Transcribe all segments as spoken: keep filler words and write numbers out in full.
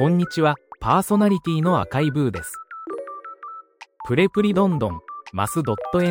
こんにちは、パーソナリティの赤いブーです。プレプリどんどん、マス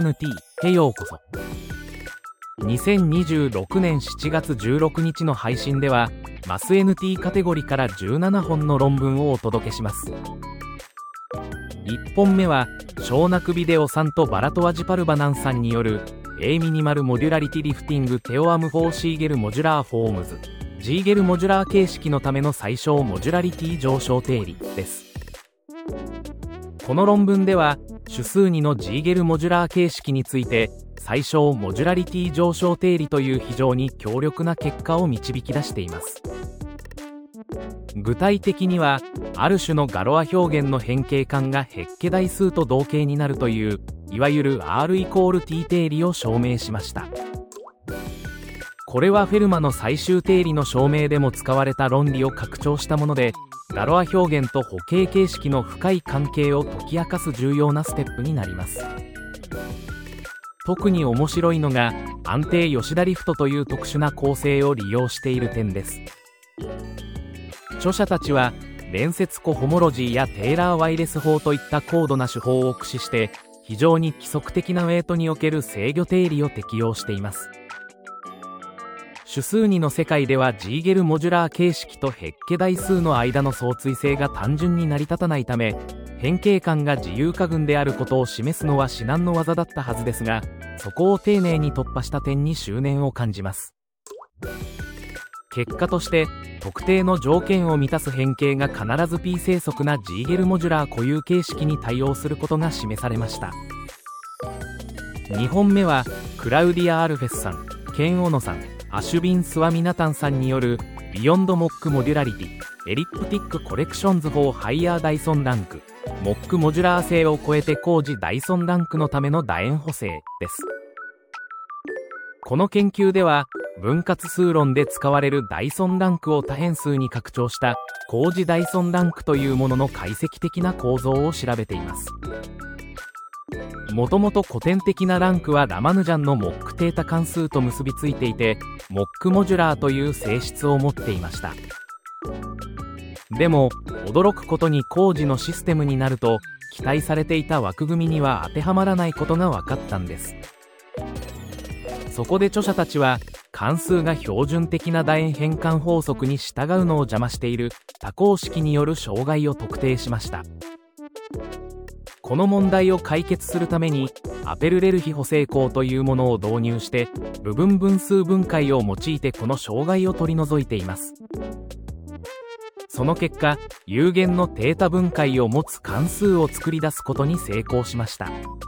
.nt へようこそ。にせんにじゅうろくねんしちがつじゅうろくにちの配信では、マス エヌティー カテゴリからじゅうななほんの論文をお届けします。いっぽんめは、ショーナクビデオさんとバラトワジパルバナンさんによる A ミニマルモデュラリティリフティングテオアムフォーシーゲルモジュラーフォームズジーゲルモジュラー形式のための最小モジュラリティ上昇定理です。この論文では、主数にのジーゲルモジュラー形式について、最小モジュラリティ上昇定理という非常に強力な結果を導き出しています。具体的には、ある種のガロア表現の変形間がヘッケ代数と同型になるという、いわゆる R イコール T 定理を証明しました。これはフェルマの最終定理の証明でも使われた論理を拡張したもので、ガロア表現と歩形形式の深い関係を解き明かす重要なステップになります。特に面白いのが、安定吉田リフトという特殊な構成を利用している点です。著者たちは、連接コホモロジーやテイラー・ワイレス法といった高度な手法を駆使して、非常に規則的なウェイトにおける制御定理を適用しています。主数にの世界ではジーゲルモジュラー形式とヘッケ代数の間の相対性が単純に成り立たないため、変形間が自由化群であることを示すのは至難の業だったはずですが、そこを丁寧に突破した点に執念を感じます。結果として、特定の条件を満たす変形が必ず P 生息なジーゲルモジュラー固有形式に対応することが示されました。にほんめは、クラウディア・アルフェスさん、ケン・オノさん、アシュビン・スワミナタンさんによるビヨンド・モック・モデュラリティエリプティック・コレクションズ・フォー・ハイヤー・ダイソン・ランクモック・モジュラー性を超えて高次ダイソンランクのための楕円補正です。この研究では分割数論で使われるダイソンランクを多変数に拡張した高次ダイソンランクというものの解析的な構造を調べています。もともと古典的なランクはラマヌジャンのモックテータ関数と結びついていて、モックモジュラーという性質を持っていました。でも、驚くことに高次のシステムになると、期待されていた枠組みには当てはまらないことが分かったんです。そこで著者たちは、関数が標準的な楕円変換法則に従うのを邪魔している多項式による障害を特定しました。この問題を解決するためにアペルレルヒ補正項というものを導入して部分分数分解を用いてこの障害を取り除いています。その結果、有限のテータ分解を持つ関数を作り出すことに成功しました。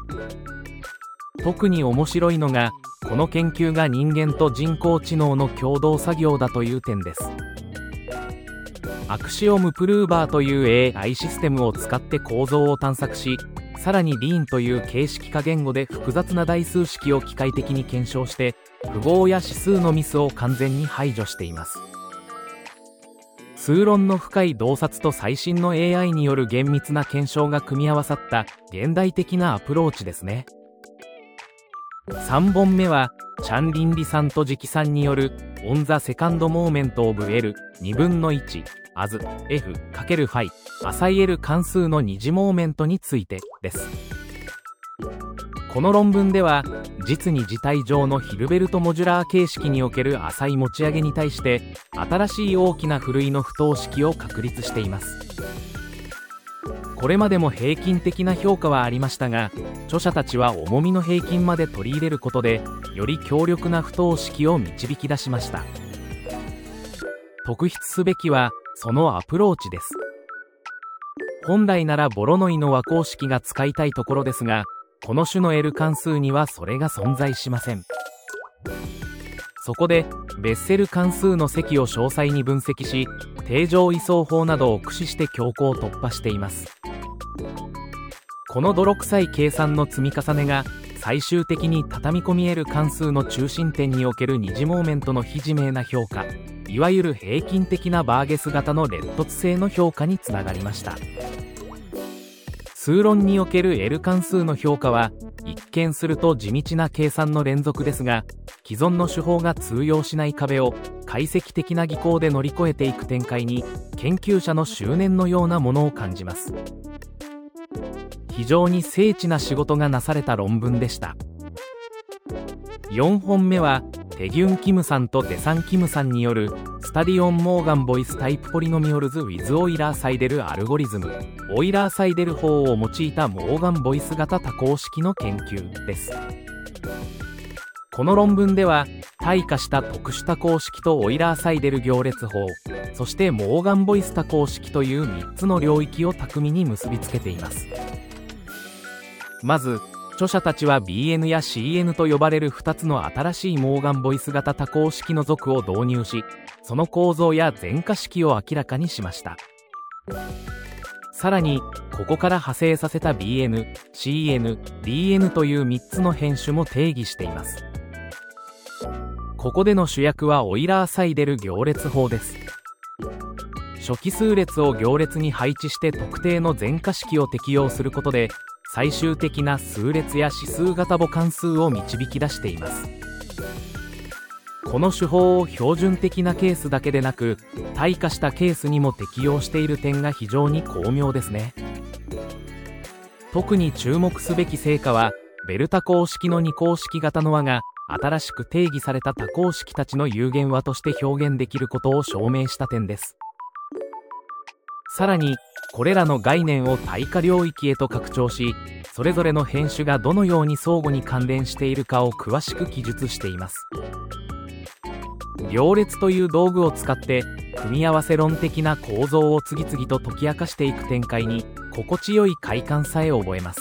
特に面白いのが、この研究が人間と人工知能の共同作業だという点です。アクシオムプルーバーという エーアイ システムを使って構造を探索し、さらにリーンという形式化言語で複雑な代数式を機械的に検証して、符号や指数のミスを完全に排除しています。数論の深い洞察と最新の エーアイ による厳密な検証が組み合わさった現代的なアプローチですね。さんぼんめは、チャン・リンリさんとジキさんによる On the Second Moment of L にぶんのいち as f×φ 浅い L 関数の二次モーメントについてです。この論文では、実に自体上のヒルベルトモジュラー形式における浅い持ち上げに対して、新しい大きなふるいの不等式を確立しています。これまでも平均的な評価はありましたが、著者たちは重みの平均まで取り入れることで、より強力な不等式を導き出しました。特筆すべきは、そのアプローチです。本来ならボロノイの和公式が使いたいところですが、この種の L 関数にはそれが存在しません。そこで、ベッセル関数の積を詳細に分析し、定常位相法などを駆使して強行を突破しています。この泥臭い計算の積み重ねが、最終的に畳み込み得る関数の中心点における二次モーメントの非自明な評価、いわゆる平均的なバーゲス型の連突性の評価につながりました。数論における L 関数の評価は、一見すると地道な計算の連続ですが、既存の手法が通用しない壁を解析的な技巧で乗り越えていく展開に、研究者の執念のようなものを感じます。非常に精緻な仕事がなされた論文でした。よんほんめはテギュン・キムさんとデサン・キムさんによるスタディオン・モーガン・ボイスタイプ・ポリノミオルズ・ウィズ・オイラー・サイデル・アルゴリズム、オイラー・サイデル法を用いたモーガン・ボイス型多項式の研究です。この論文では退化した特殊多項式とオイラー・サイデル行列法、そしてモーガン・ボイス多項式というみっつの領域を巧みに結びつけています。まず著者たちは ビーエヌ や シーエヌ と呼ばれるふたつの新しいモーガンボイス型多項式の属を導入し、その構造や前科式を明らかにしました。さらにここから派生させた ビーエヌ、シーエヌ、ディーエヌ というみっつの変種も定義しています。ここでの主役はオイラー・サイデル行列法です。初期数列を行列に配置して特定の前科式を適用することで、最終的な数列や指数型母関数を導き出しています。この手法を標準的なケースだけでなく退化したケースにも適用している点が非常に巧妙ですね。特に注目すべき成果はベル多項式の二項式型の和が新しく定義された多項式たちの有限和として表現できることを証明した点です。さらにこれらの概念を対化領域へと拡張し、それぞれの変種がどのように相互に関連しているかを詳しく記述しています。行列という道具を使って組み合わせ論的な構造を次々と解き明かしていく展開に心地よい快感さえ覚えます。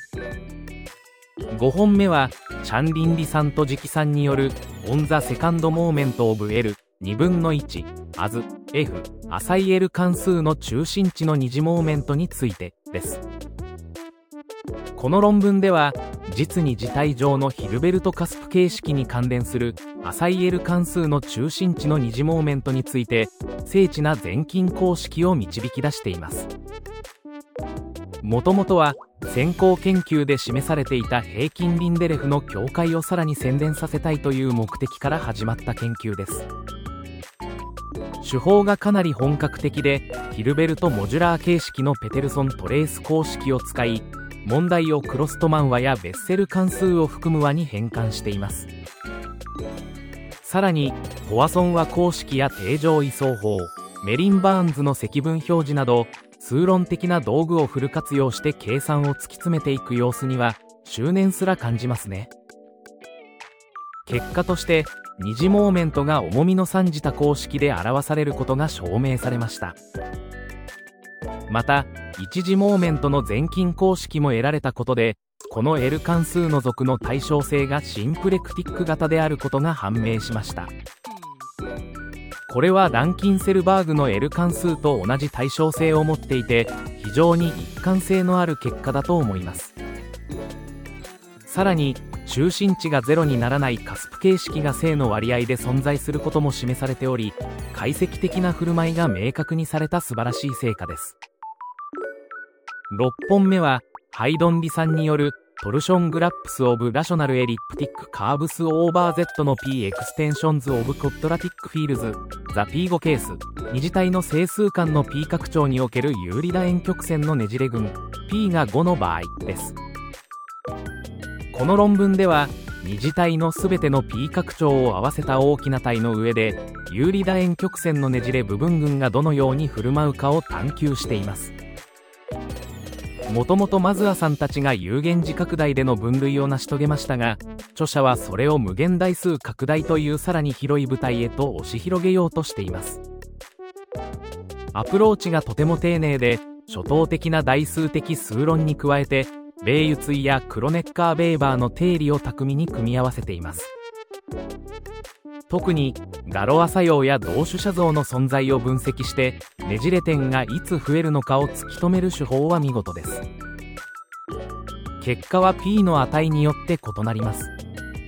ごほんめはチャン・リンリさんとジキさんによる On the Second Moment of Lにぶんのいち as F 浅い L 関数の中心値の二次モーメントについてです。この論文では実に自体上のヒルベルト・カスプ形式に関連する浅い L 関数の中心値の二次モーメントについて精緻な前近公式を導き出しています。もともとは先行研究で示されていた平均リンデレフの境界をさらに洗練させたいという目的から始まった研究です。手法がかなり本格的でヒルベルト・モジュラー形式のペテルソン・トレース公式を使い、問題をクロストマン和やベッセル関数を含む和に変換しています。さらにポワソン和公式や定常位相法、メリン・バーンズの積分表示など数論的な道具をフル活用して計算を突き詰めていく様子には執念すら感じますね。結果として二次モーメントが重みの三次多項式で表されることが証明されました。また一次モーメントの前近公式も得られたことで、この L 関数の属の対称性がシンプレクティック型であることが判明しました。これはランキンセルバーグの L 関数と同じ対称性を持っていて非常に一貫性のある結果だと思います。さらに中心値がゼロにならないカスプ形式が正の割合で存在することも示されており、解析的な振る舞いが明確にされた素晴らしい成果です。ろっぽんめはハイドンリさんによるトルショングラップスオブラショナルエリプティックカーブスオーバー Z の P エクステンションズオブコットラティックフィールズザ P ご ケース二次体の整数間の P 拡張における有利楕円曲線のねじれ群 P がごの場合です。この論文では二次体のすべての P 拡張を合わせた大きな体の上で有利楕円曲線のねじれ部分群がどのように振る舞うかを探求しています。もともとマズアさんたちが有限次拡大での分類を成し遂げましたが、著者はそれを無限大数拡大というさらに広い舞台へと押し広げようとしています。アプローチがとても丁寧で初等的な代数的数論に加えてベイユツイやクロネッカー・ベーバーの定理を巧みに組み合わせています。特にガロア作用や同種写像の存在を分析してねじれ点がいつ増えるのかを突き止める手法は見事です。結果は P の値によって異なります。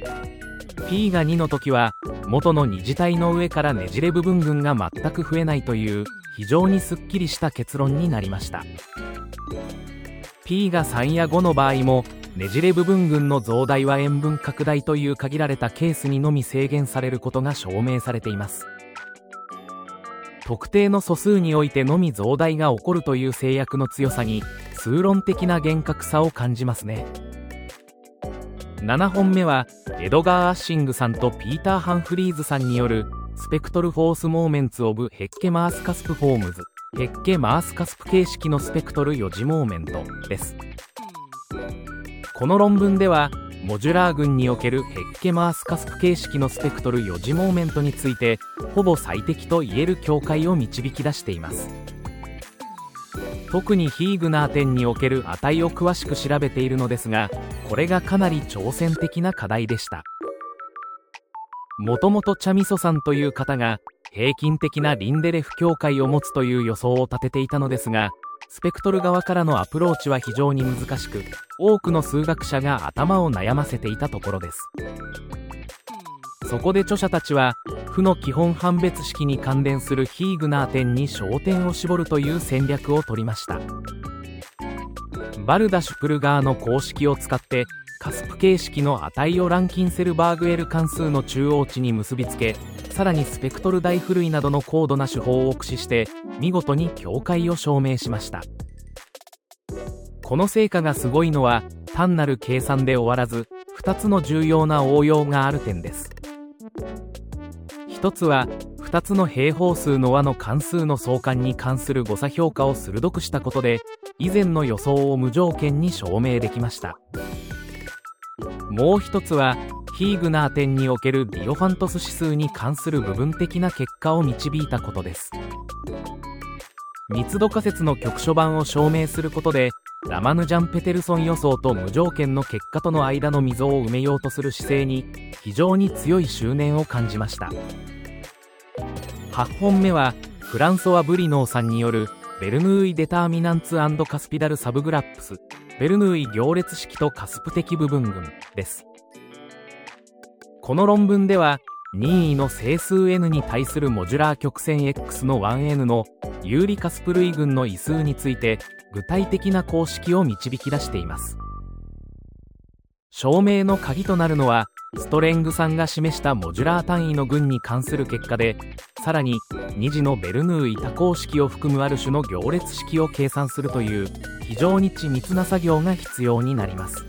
P がにの時は元の二次体の上からねじれ部分群が全く増えないという非常にすっきりした結論になりました。 P がさんやごの場合もねじれ部分群の増大は円分拡大という限られたケースにのみ制限されることが証明されています。 特定の素数においてのみ増大が起こるという制約の強さに数論的な厳格さを感じますね。ななほんめはエドガー・アッシングさんとピーター・ハンフリーズさんによるスペクトル・フォース・モーメンツ・オブ・ヘッケ・マースカスプ・フォームズ、ヘッケ・マースカスプ形式のスペクトル予示モーメントです。この論文ではモジュラー群におけるヘッケ・マースカスプ形式のスペクトル予示モーメントについてほぼ最適と言える境界を導き出しています。特にヒーグナー点における値を詳しく調べているのですが、これがかなり挑戦的な課題でした。もともとチャミソさんという方が平均的なリンデレフ境界を持つという予想を立てていたのですが、スペクトル側からのアプローチは非常に難しく、多くの数学者が頭を悩ませていたところです。そこで著者たちは負の基本判別式に関連するヒーグナー点に焦点を絞るという戦略を取りました。バルダ・シュプルガーの公式を使ってカスプ形式の値をランキンセルバーグ L 関数の中央値に結びつけ、さらにスペクトル大ふるいなどの高度な手法を駆使して見事に境界を証明しました。この成果がすごいのは単なる計算で終わらず、ふたつの重要な応用がある点です。ひとつはふたつの平方数の和の関数の相関に関する誤差評価を鋭くしたことで、以前の予想を無条件に証明できました。もう一つはヒーグナー点におけるディオファントス指数に関する部分的な結果を導いたことです。密度仮説の局所版を証明することで、ラマヌジャン・ペテルソン予想と無条件の結果との間の溝を埋めようとする姿勢に非常に強い執念を感じました。はちほんめはフランソワ・ブリノーさんによるベルヌーイ・デターミナンツ&カスピダル・サブグラップス、ベルヌーイ行列式とカスプ的部分群です。この論文では任意の整数 n に対するモジュラー曲線 x の ワンエヌ の有利カスプ類群の異数について具体的な公式を導き出しています。証明の鍵となるのはストレングさんが示したモジュラー単位の群に関する結果で、さらにに次のベルヌーイ多項式を含むある種の行列式を計算するという非常に緻密な作業が必要になります。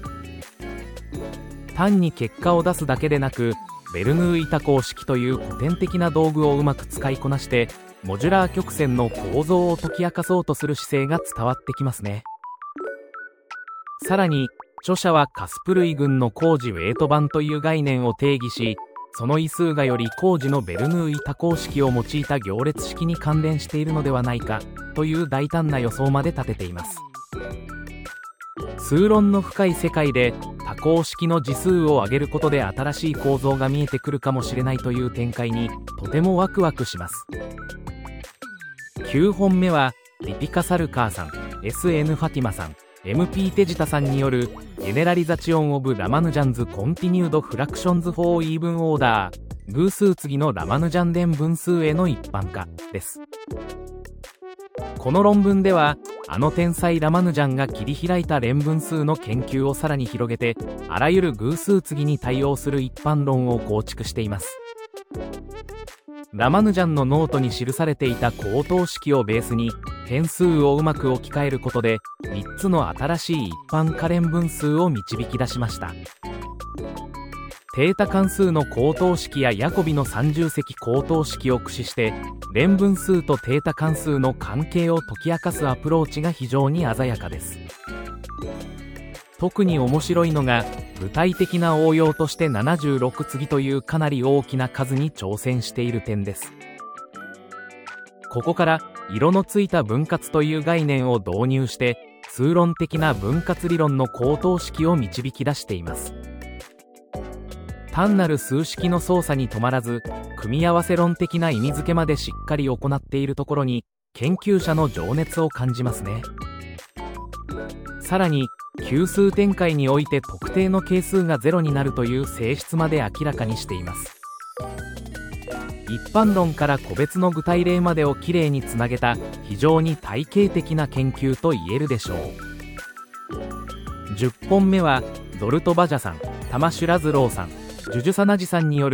単に結果を出すだけでなく、ベルヌーイ多項式という古典的な道具をうまく使いこなしてモジュラー曲線の構造を解き明かそうとする姿勢が伝わってきますね。さらに著者はカスプ類群の高次ウェイト版という概念を定義し、その異数がより高次のベルヌーイ多項式を用いた行列式に関連しているのではないかという大胆な予想まで立てています。数論の深い世界で多項式の次数を上げることで新しい構造が見えてくるかもしれないという展開にとてもワクワクします。きゅうほんめはリピカ・サルカーさん、エスエヌ ファティマさん、エムピー テジタさんによるジェネラリザチオン・オブ・ラマヌジャンズ・コンティニュード・フラクションズ・フォー・イーブン・オーダー、偶数次のラマヌジャン連分数への一般化です。この論文ではあの天才ラマヌジャンが切り開いた連分数の研究をさらに広げて、あらゆる偶数次に対応する一般論を構築しています。ラマヌジャンのノートに記されていた高等式をベースに変数をうまく置き換えることでみっつの新しい一般可連分数を導き出しました。テータ関数の高等式やヤコビの三重積高等式を駆使して連分数とテータ関数の関係を解き明かすアプローチが非常に鮮やかです。特に面白いのが具体的な応用としてななじゅうろく次というかなり大きな数に挑戦している点です。ここから色のついた分割という概念を導入して数論的な分割理論の高等式を導き出しています。単なる数式の操作に止まらず組み合わせ論的な意味付けまでしっかり行っているところに研究者の情熱を感じますね。さらに級数展開において特定の係数がゼロになるという性質まで明らかにしています。一般論から個別の具体例までをきれいにつなげた非常に体系的な研究と言えるでしょう。じゅっぽんめはゾルトバジャさん、タマシュラズローさん、ジュジュサナジさんによる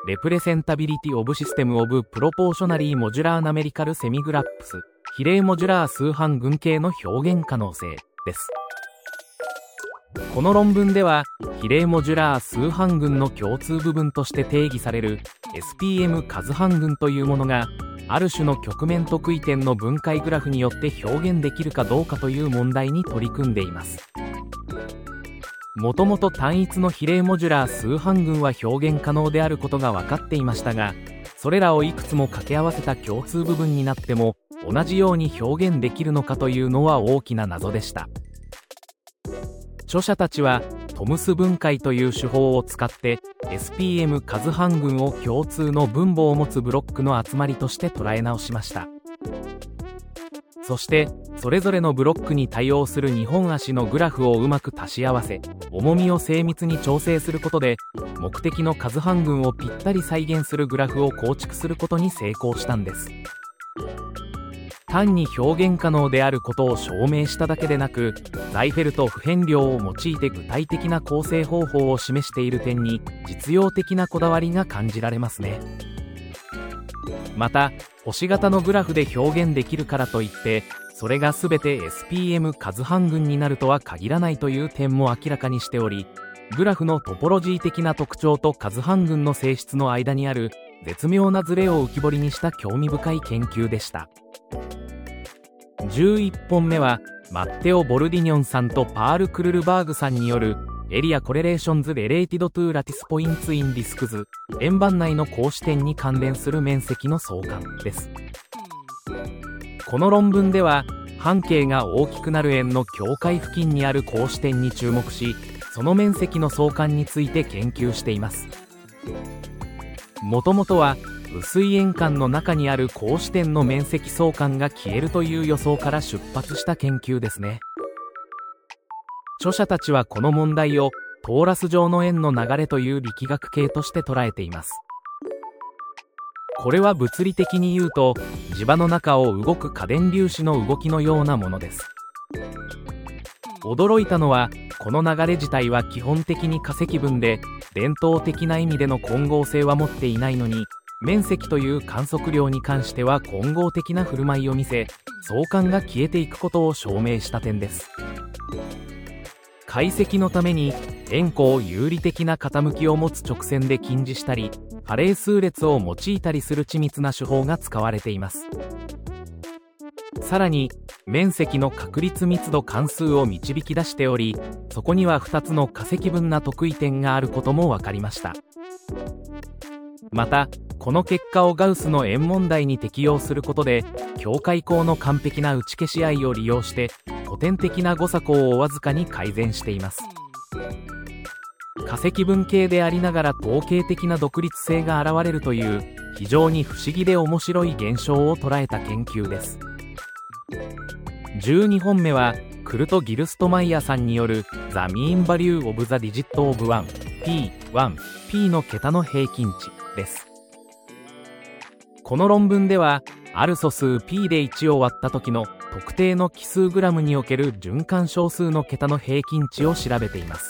Representability of System of Proportionally Modular Numerical Semigraphs 比例モジュラー数半群形の表現可能性です。この論文では、比例モジュラー数半群の共通部分として定義される エスピーエム 数半群というものが、ある種の曲面特異点の分解グラフによって表現できるかどうかという問題に取り組んでいます。もともと単一の比例モジュラー数半群は表現可能であることが分かっていましたが、それらをいくつも掛け合わせた共通部分になっても同じように表現できるのかというのは大きな謎でした。著者たちはトムス分解という手法を使って エスピーエム 数半群を共通の分母を持つブロックの集まりとして捉え直しました。そしてそれぞれのブロックに対応するにほん足のグラフをうまく足し合わせ、重みを精密に調整することで目的の数半群をぴったり再現するグラフを構築することに成功したんです。単に表現可能であることを証明しただけでなく、ザイフェルト不変量を用いて具体的な構成方法を示している点に実用的なこだわりが感じられますね。また星型のグラフで表現できるからといってそれが全て エスピーエム 数半群になるとは限らないという点も明らかにしており、グラフのトポロジー的な特徴と数半群の性質の間にある絶妙なズレを浮き彫りにした興味深い研究でした。じゅういっぽんめはマッテオ・ボルディニョンさんとパール・クルルバーグさんによるエリアコレレーションズ・レレーティド・トゥ・ラティス・ポインツ・イン・ディスクズ円盤内の格子点に関連する面積の相関です。この論文では半径が大きくなる円の境界付近にある格子点に注目し、その面積の相関について研究しています。もともとは薄い円間の中にある格子点の面積相関が消えるという予想から出発した研究ですね。著者たちはこの問題をトーラス状の円の流れという力学系として捉えています。これは物理的に言うと磁場の中を動く過電粒子の動きのようなものです。驚いたのはこの流れ自体は基本的に化積分で伝統的な意味での混合性は持っていないのに、面積という観測量に関しては混合的な振る舞いを見せ、相関が消えていくことを証明した点です。解析のために円弧を有利的な傾きを持つ直線で近似したり、ハレー数列を用いたりする緻密な手法が使われています。さらに面積の確率密度関数を導き出しており、そこにはふたつの化積分な特異点があることも分かりました。またこの結果をガウスの円問題に適用することで、境界項の完璧な打ち消し合いを利用して古典的な誤差項をわずかに改善しています。化積分系でありながら統計的な独立性が現れるという非常に不思議で面白い現象を捉えた研究です。じゅうにほんめはクルト・ギルストマイヤさんによる The Mean Value of the Digit of ワン、ピーワン、ピー の桁の平均値です。この論文ではある素数 P でいちを割った時の特定の奇数グラムにおける循環小数の桁の平均値を調べています。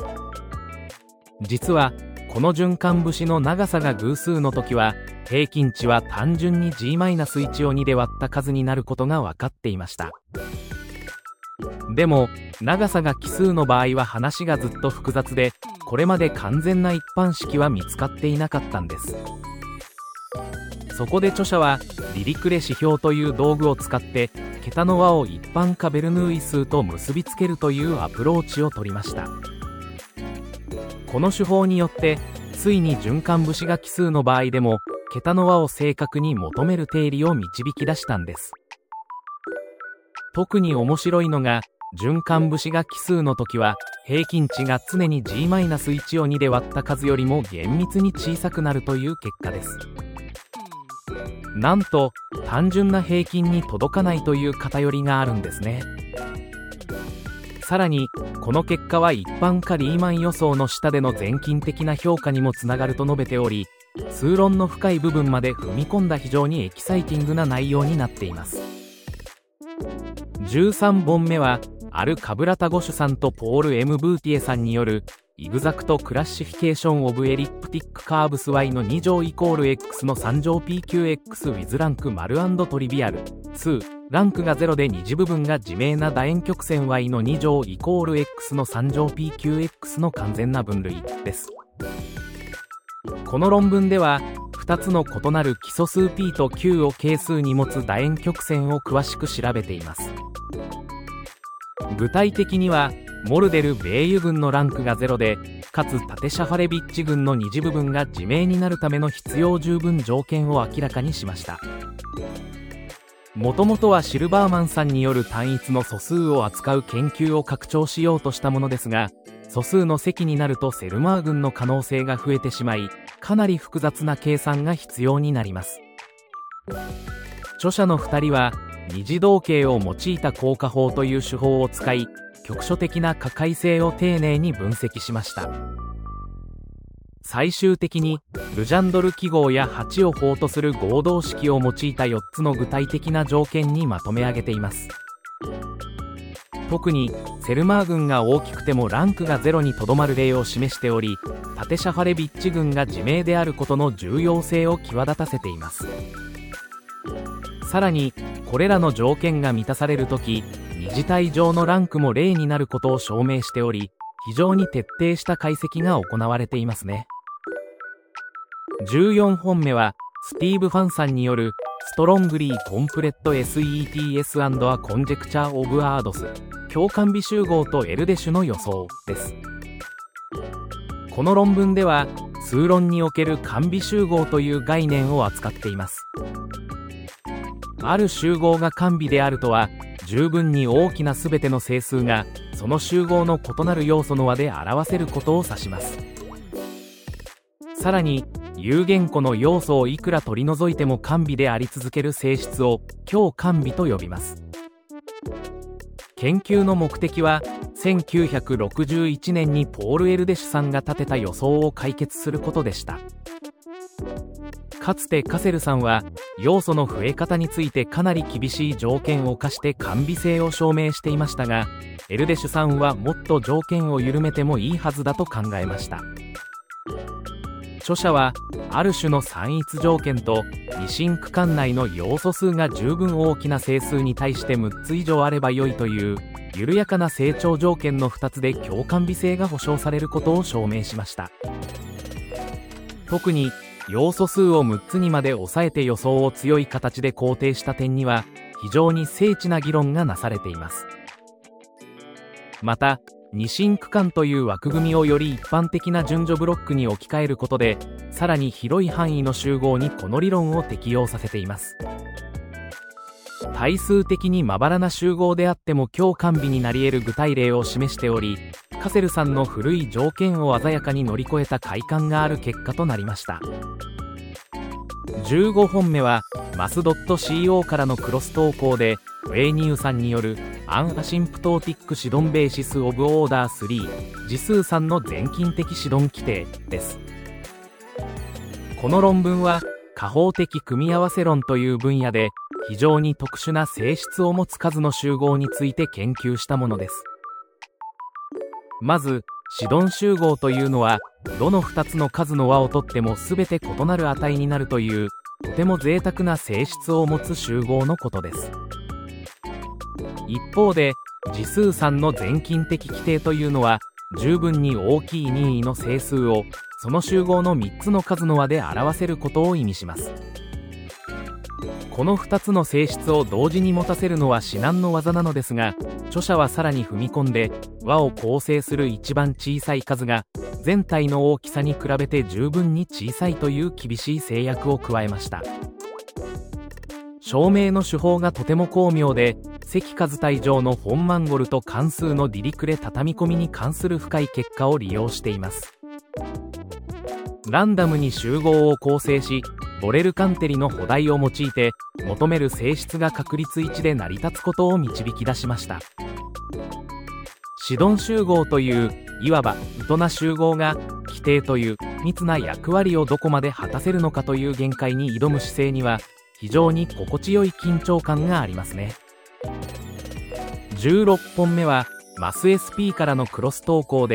実はこの循環節の長さが偶数の時は平均値は単純に ジーマイナスいち をにで割った数になることが分かっていました。でも長さが奇数の場合は話がずっと複雑で、これまで完全な一般式は見つかっていなかったんです。そこで著者はリリクレ指標という道具を使って桁の和を一般化ベルヌーイ数と結びつけるというアプローチを取りました。この手法によってついに循環節が奇数の場合でも桁の和を正確に求める定理を導き出したんです。特に面白いのが循環節が奇数の時は平均値が常に ジーマイナスいち をにで割った数よりも厳密に小さくなるという結果です。なんと単純な平均に届かないという偏りがあるんですね。さらにこの結果は一般化リーマン予想の下での全近的な評価にもつながると述べており、数論の深い部分まで踏み込んだ非常にエキサイティングな内容になっています。じゅうさんぼんめはアル・カブラタゴシュさんとポール・エム・ブーティエさんによるイグザクトクラッシフィケーションオブエリプティックカーブス Y のに乗イコール X のさん乗 ピーキューエックス with ランク丸&トリビアルにランクがゼロで二次部分が自明な楕円曲線 Y のに乗イコール X のさん乗 ピーキューエックス の完全な分類です。この論文ではふたつの異なる基礎数 P と Q を係数に持つ楕円曲線を詳しく調べています。具体的にはモルデル・ベイユ群のランクがゼロで、かつタテシャファレビッチ群の二次部分が自明になるための必要十分条件を明らかにしました。もともとはシルバーマンさんによる単一の素数を扱う研究を拡張しようとしたものですが、素数の積になるとセルマー群の可能性が増えてしまい、かなり複雑な計算が必要になります。著者のふたりは二次動径を用いた効果法という手法を使い、局所的な可解性を丁寧に分析しました。最終的にルジャンドル記号やはちを法とする合同式を用いたよっつの具体的な条件にまとめ上げています。特にセルマー群が大きくてもランクがゼロにとどまる例を示しており、タテシャファレビッチ群が自明であることの重要性を際立たせています。さらにこれらの条件が満たされるとき、二次体上のランクも零になることを証明しており、非常に徹底した解析が行われていますね。じゅうよんほんめはスティーブ・ファンさんによるストロングリー・コンプレット セット アンド ア・コンジェクチャー・オブ・アードス共感微集合とエルデシュの予想です。この論文では数論における間微集合という概念を扱っています。ある集合が間微であるとは、十分に大きなすべての整数がその集合の異なる要素の和で表せることを指します。さらに有限個の要素をいくら取り除いても間微であり続ける性質を強間微と呼びます。研究の目的はせんきゅうひゃくろくじゅういちねんにポール・エルデシュさんが立てた予想を解決することでした。かつてカセルさんは要素の増え方についてかなり厳しい条件を課して間微性を証明していましたが、エルデシュさんはもっと条件を緩めてもいいはずだと考えました。著者はある種の散逸条件と二進区間内の要素数が十分大きな整数に対してむっつ以上あれば良いという緩やかな成長条件のふたつで共間微性が保証されることを証明しました。特に要素数をむっつにまで抑えて予想を強い形で肯定した点には非常に精緻な議論がなされています。また二進区間という枠組みをより一般的な順序ブロックに置き換えることで、さらに広い範囲の集合にこの理論を適用させています。対数的にまばらな集合であっても強間微になり得る具体例を示しており、カセルさんの古い条件を鮮やかに乗り越えた快感がある結果となりました。じゅうごほんめはマス .co からのクロス投稿でウェイニューさんによるアンアシンプトーティックシドンベーシスオブオーダースリー次数さんの全近的シドン規定です。この論文は加法的組み合わせ論という分野で非常に特殊な性質を持つ数の集合について研究したものです。まずシドン集合というのはどのふたつの数の和をとっても全て異なる値になるというとても贅沢な性質を持つ集合のことです。一方で次数さんの全近的規定というのは十分に大きい任意の整数をその集合のみっつの数の和で表せることを意味します。このふたつの性質を同時に持たせるのは至難の業なのですが、著者はさらに踏み込んで和を構成する一番小さい数が全体の大きさに比べて十分に小さいという厳しい制約を加えました。証明の手法がとても巧妙で、積数体上のフォンマンゴルと関数のディリクレ畳み込みに関する深い結果を利用しています。ランダムに集合を構成し、ボレルカンテリの補題を用いて求める性質が確率いちで成り立つことを導き出しました。シドン集合といういわばイトナ集合が規定という密な役割をどこまで果たせるのかという限界に挑む姿勢には非常に心地よい緊張感がありますね。じゅうろっぽんめはマス エスピー からのクロス投稿で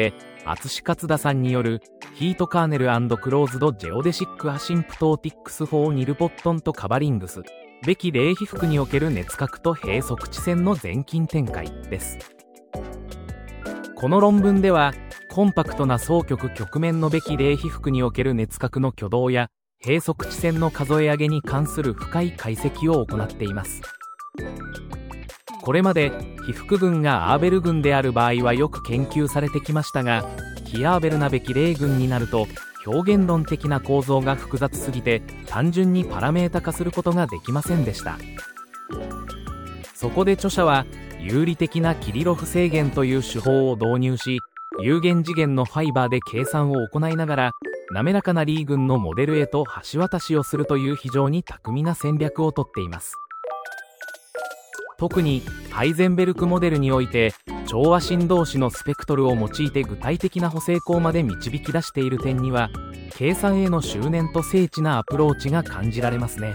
淳勝田さんによるヒートカーネル&クローズドジェオデシックアシンプトーティックスフォーニルポットンとカバリングスべき冷被服における熱核と閉塞地線の全近展開です。この論文ではコンパクトな双極曲面のべき冷被服における熱核の挙動や閉塞地線の数え上げに関する深い解析を行っています。これまで被服群がアーベル群である場合はよく研究されてきましたが、非アーベルなべき冷群になると表現論的な構造が複雑すぎて単純にパラメータ化することができませんでした。そこで著者は有理的なキリロフ制限という手法を導入し、有限次元のファイバーで計算を行いながら滑らかなリー群のモデルへと橋渡しをするという非常に巧みな戦略をとっています。特にハイゼンベルクモデルにおいて調和振動子のスペクトルを用いて具体的な補正項まで導き出している点には計算への執念と精緻なアプローチが感じられますね。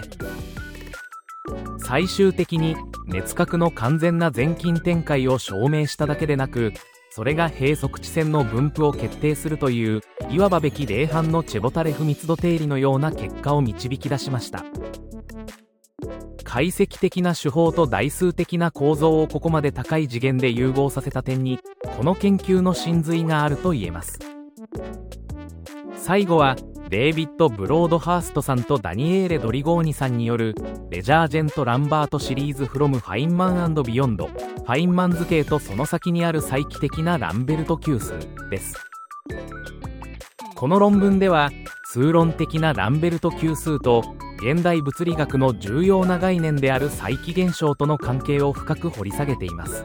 最終的に熱核の完全な全近展開を証明しただけでなく、それが閉塞地線の分布を決定するといういわばべき冷反のチェボタレフ密度定理のような結果を導き出しました。解析的な手法と代数的な構造をここまで高い次元で融合させた点にこの研究の真髄があると言えます。最後はデイビッド・ブロードハーストさんとダニエーレ・ドリゴーニさんによるレジャージェント・ランバートシリーズフロムファインマン&ビヨンド、ファインマン図形とその先にある再帰的なランベルト級数です。この論文では数論的なランベルト級数と現代物理学の重要な概念である再帰現象との関係を深く掘り下げています。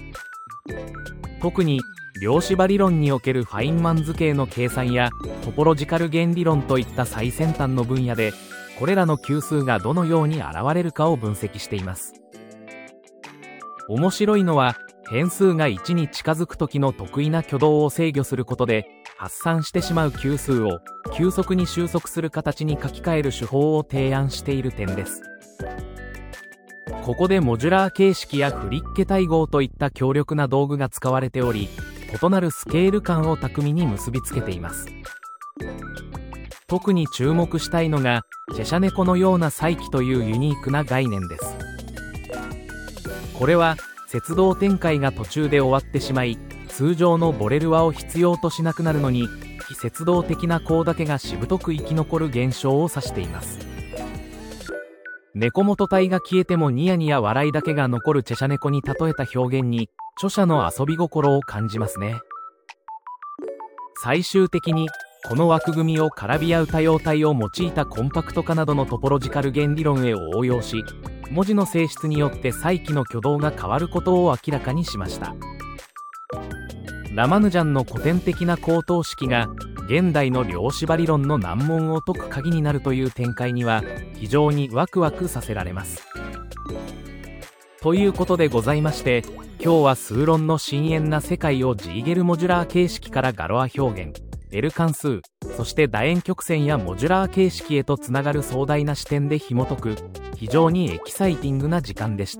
特に量子場理論におけるファインマン図形の計算やトポロジカル弦理論といった最先端の分野でこれらの級数がどのように現れるかを分析しています。面白いのは変数がいちに近づく時の特異な挙動を制御することで発散してしまう級数を急速に収束する形に書き換える手法を提案している点です。ここでモジュラー形式やフリッケ対合といった強力な道具が使われており、異なるスケール感を巧みに結びつけています。特に注目したいのがチェシャネコのような再帰というユニークな概念です。これは節動展開が途中で終わってしまい通常のボレルワを必要としなくなるのに非節動的な項だけがしぶとく生き残る現象を指しています。猫元体が消えてもニヤニヤ笑いだけが残るチェシャネコに例えた表現に著者の遊び心を感じますね。最終的にこの枠組みを絡み合う多様体を用いたコンパクト化などのトポロジカル弦理論へ応用し、文字の性質によって再帰の挙動が変わることを明らかにしました。ラマヌジャンの古典的な高等式が現代の量子場理論の難問を解く鍵になるという展開には非常にワクワクさせられます。ということでございまして、今日は数論の深遠な世界をジーゲルモジュラー形式からガロア表現、L 関数、そして楕円曲線やモジュラー形式へとつながる壮大な視点で紐解く非常にエキサイティングな時間でした。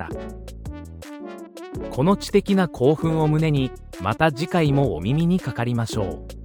この知的な興奮を胸にまた次回もお耳にかかりましょう。